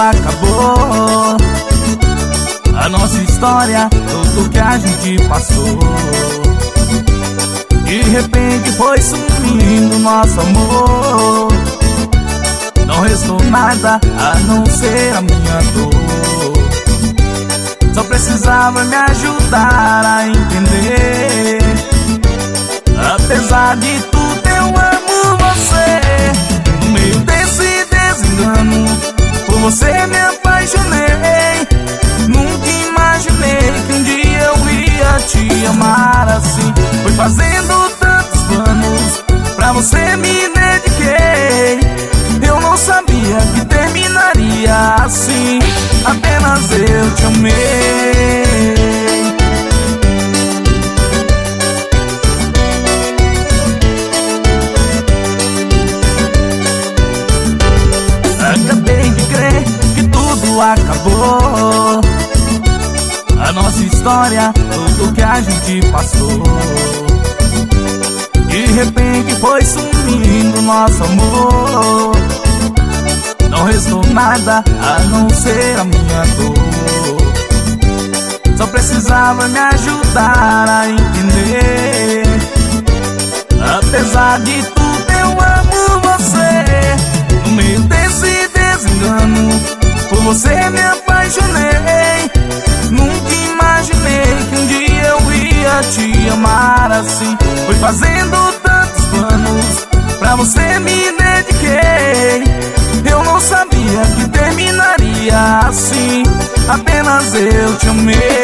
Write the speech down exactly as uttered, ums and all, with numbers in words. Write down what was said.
acabou. A nossa história, tudo que a gente passou, de repente foi sumindo nosso amor. Não restou nada a não ser a minha dor. Só precisava me ajudar a entender. Apesar de tudo eu amo você. No meio desse desengano, por você me apaixonei. Nunca imaginei que um dia eu ia te amar assim. Fui fazendo tantos planos, pra você me dediquei. Eu não sabia que terminaria assim. Apenas eu te amei. Acabei de crer que tudo acabou. A nossa história, tudo que a gente passou, de repente foi sumindo nosso amor. Não restou nada a não ser a minha dor. Só precisava me ajudar a entender. Apesar de tudo eu amo você. No meio desse desengano, por você me apaixonei. Nunca imaginei que um dia eu ia te amar assim. Fui fazendo tantos planos, pra você me dediquei. Eu não sabia que terminaria assim. Apenas eu te amei.